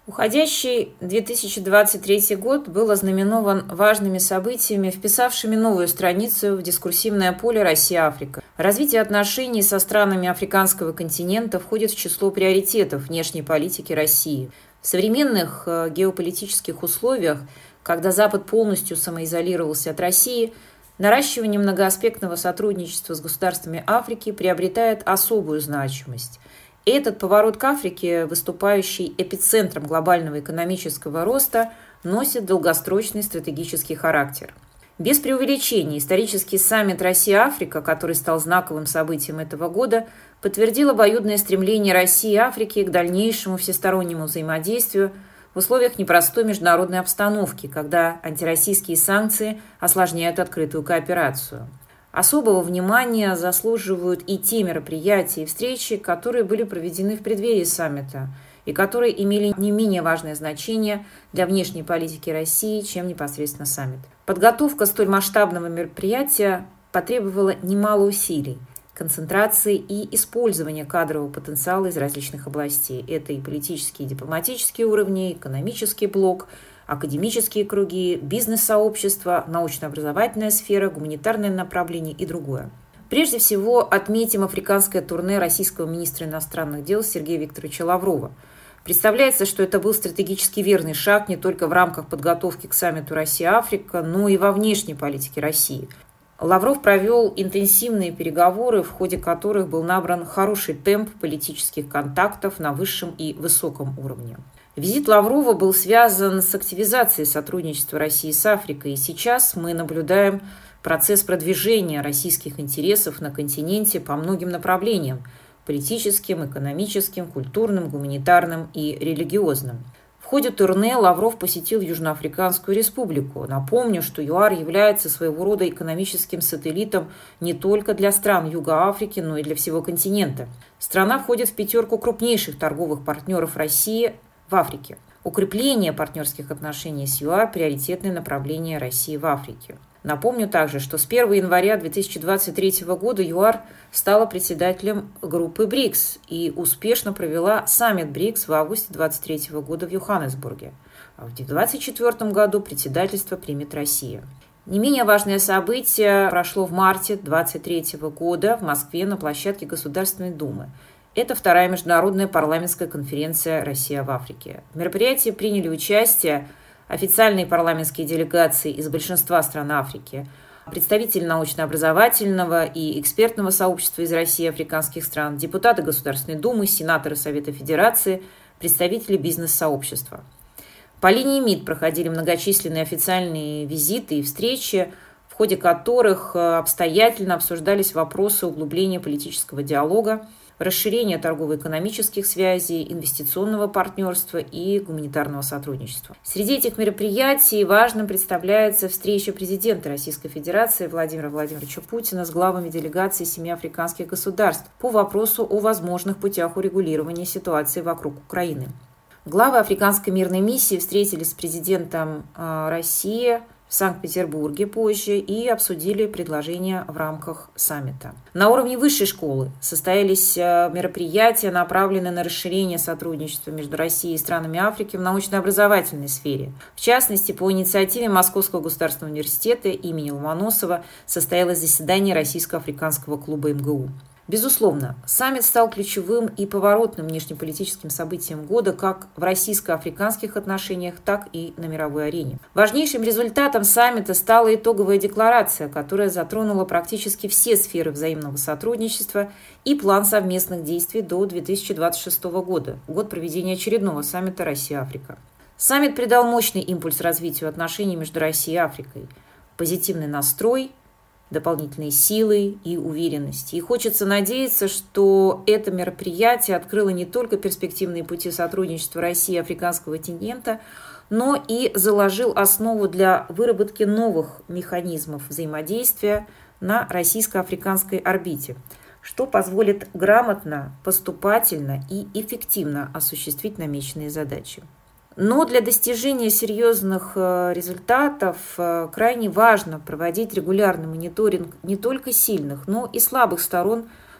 Уходящий 2023 год был ознаменован важными событиями, вписавшими новую страницу в дискурсивное поле Россия-Африка. Развитие отношений со странами африканского континента входит в число приоритетов внешней политики России. В современных геополитических условиях, когда Запад полностью самоизолировался от России, наращивание многоаспектного сотрудничества с государствами Африки приобретает особую значимость. Этот поворот к Африке, выступающий эпицентром глобального экономического роста, носит долгосрочный стратегический характер. Без преувеличения, исторический саммит Россия-Африка, который стал знаковым событием этого года, подтвердил обоюдное стремление России и Африки к дальнейшему всестороннему взаимодействию в условиях непростой международной обстановки, когда антироссийские санкции осложняют открытую кооперацию. Особого внимания заслуживают и те мероприятия и встречи, которые были проведены в преддверии саммита и которые имели не менее важное значение для внешней политики России, чем непосредственно саммит. Подготовка столь масштабного мероприятия потребовала немало усилий, концентрации и использования кадрового потенциала из различных областей. Это и политические и дипломатические уровни, экономический блок, академические круги, бизнес-сообщество, научно-образовательная сфера, гуманитарное направление и другое. Прежде всего, отметим африканское турне российского министра иностранных дел Сергея Викторовича Лаврова. Представляется, что это был стратегически верный шаг не только в рамках подготовки к саммиту Россия-Африка, но и во внешней политике России. Лавров провел интенсивные переговоры, в ходе которых был набран хороший темп политических контактов на высшем и высоком уровне. Визит Лаврова был связан с активизацией сотрудничества России с Африкой, и сейчас мы наблюдаем процесс продвижения российских интересов на континенте по многим направлениям – политическим, экономическим, культурным, гуманитарным и религиозным. В ходе турне Лавров посетил Южноафриканскую республику. Напомню, что ЮАР является своего рода экономическим сателлитом не только для стран Юга Африки, но и для всего континента. Страна входит в пятерку крупнейших торговых партнеров России в Африке. Укрепление партнерских отношений с ЮАР – приоритетное направление России в Африке. Напомню также, что с 1 января 2023 года ЮАР стала председателем группы БРИКС и успешно провела саммит БРИКС в августе 2023 года в Йоханнесбурге. А в 2024 году председательство примет Россия. Не менее важное событие прошло в марте 2023 года в Москве на площадке Государственной Думы. Это вторая международная парламентская конференция «Россия в Африке». В мероприятии приняли участие официальные парламентские делегации из большинства стран Африки, представители научно-образовательного и экспертного сообщества из России и африканских стран, депутаты Государственной Думы, сенаторы Совета Федерации, представители бизнес-сообщества. По линии МИД проходили многочисленные официальные визиты и встречи, в ходе которых обстоятельно обсуждались вопросы углубления политического диалога, расширение торгово-экономических связей, инвестиционного партнерства и гуманитарного сотрудничества. Среди этих мероприятий важным представляется встреча президента Российской Федерации Владимира Владимировича Путина с главами делегаций 7 африканских государств по вопросу о возможных путях урегулирования ситуации вокруг Украины. Главы Африканской мирной миссии встретились с президентом России в Санкт-Петербурге позже и обсудили предложения в рамках саммита. На уровне высшей школы состоялись мероприятия, направленные на расширение сотрудничества между Россией и странами Африки в научно-образовательной сфере. В частности, по инициативе Московского государственного университета имени Ломоносова состоялось заседание Российско-африканского клуба МГУ. Безусловно, саммит стал ключевым и поворотным внешнеполитическим событием года как в российско-африканских отношениях, так и на мировой арене. Важнейшим результатом саммита стала итоговая декларация, которая затронула практически все сферы взаимного сотрудничества и план совместных действий до 2026 года, год проведения очередного саммита Россия-Африка. Саммит придал мощный импульс развитию отношений между Россией и Африкой, позитивный настрой, дополнительные силы и уверенности. И хочется надеяться, что это мероприятие открыло не только перспективные пути сотрудничества России и африканского континента, но и заложил основу для выработки новых механизмов взаимодействия на российско-африканской орбите, что позволит грамотно, поступательно и эффективно осуществить намеченные задачи. Но для достижения серьезных результатов крайне важно проводить регулярный мониторинг не только сильных, но и слабых сторон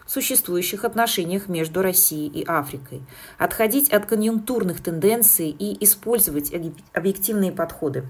существующих отношениях между Россией и Африкой, отходить от конъюнктурных тенденций и использовать объективные подходы.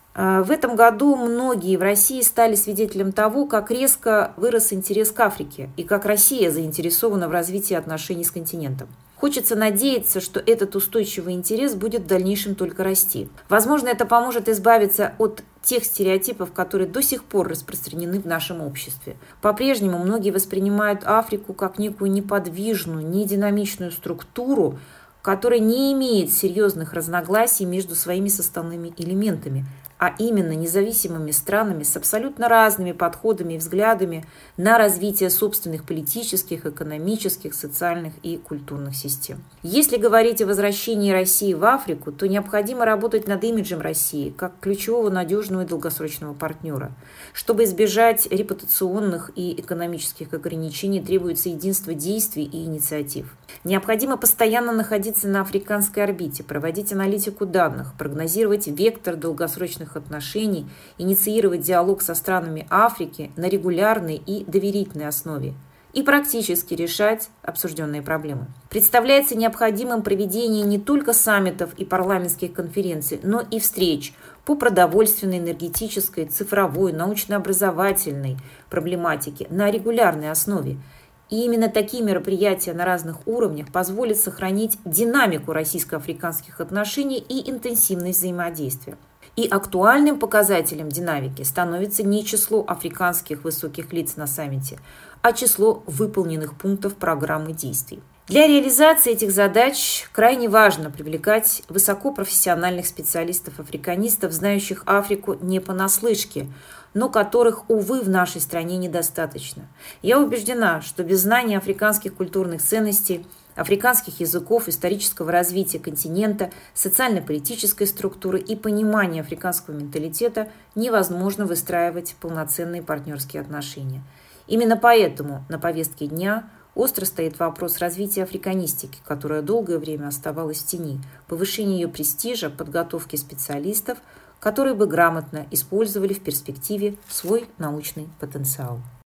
В этом году многие в России стали свидетелем того, как резко вырос интерес к Африке и как Россия заинтересована в развитии отношений с континентом. Хочется надеяться, что этот устойчивый интерес будет в дальнейшем только расти. Возможно, это поможет избавиться от тех стереотипов, которые до сих пор распространены в нашем обществе. По-прежнему многие воспринимают Африку как некую неподвижную, нединамичную структуру, которая не имеет серьезных разногласий между своими составными элементами, а именно независимыми странами с абсолютно разными подходами и взглядами на развитие собственных политических, экономических, социальных и культурных систем. Если говорить о возвращении России в Африку, то необходимо работать над имиджем России как ключевого, надежного и долгосрочного партнера. Чтобы избежать репутационных и экономических ограничений, требуется единство действий и инициатив. Необходимо постоянно находиться на африканской орбите, проводить аналитику данных, прогнозировать вектор долгосрочных отношений, инициировать диалог со странами Африки на регулярной и доверительной основе и практически решать обсужденные проблемы. Представляется необходимым проведение не только саммитов и парламентских конференций, но и встреч по продовольственной, энергетической, цифровой, научно-образовательной проблематике на регулярной основе. И именно такие мероприятия на разных уровнях позволят сохранить динамику российско-африканских отношений и интенсивность взаимодействия. И актуальным показателем динамики становится не число африканских высоких лиц на саммите, а число выполненных пунктов программы действий. Для реализации этих задач крайне важно привлекать высокопрофессиональных специалистов-африканистов, знающих Африку не понаслышке, но которых, увы, в нашей стране недостаточно. Я убеждена, что без знания африканских культурных ценностей, африканских языков, исторического развития континента, социально-политической структуры и понимания африканского менталитета невозможно выстраивать полноценные партнерские отношения. Именно поэтому на повестке дня остро стоит вопрос развития африканистики, которая долгое время оставалась в тени, повышения ее престижа, подготовки специалистов, которые бы грамотно использовали в перспективе свой научный потенциал.